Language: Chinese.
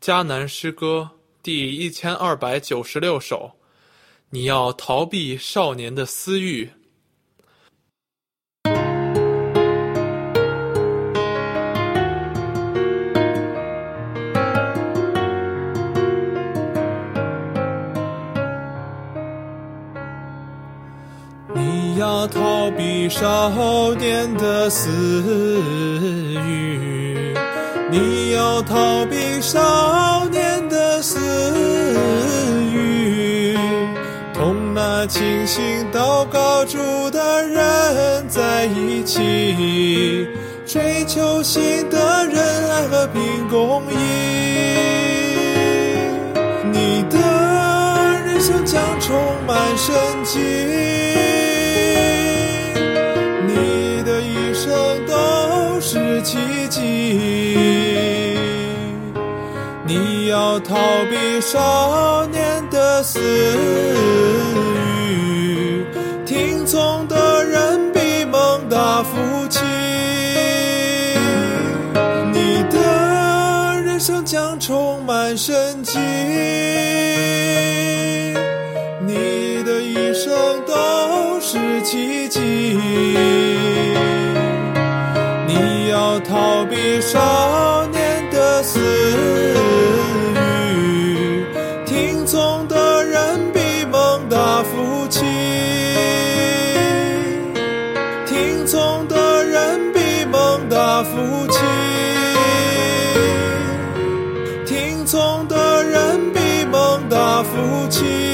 迦南诗歌第1296首，你要逃避少年的私欲。你要逃避少年的私欲，你要逃避少年的私欲，同那清醒祷告主的人在一起，追求新的仁爱和平公义。你的人生将充满生机，你的一生都是奇迹。你要逃避少年的私欲，听从的人必蒙大福气。你的人生将充满生机，你的一生都是奇迹。你要逃避少年的私欲，听从的人必蒙大福气。听从的人必蒙大福气，听从的人必蒙大福气。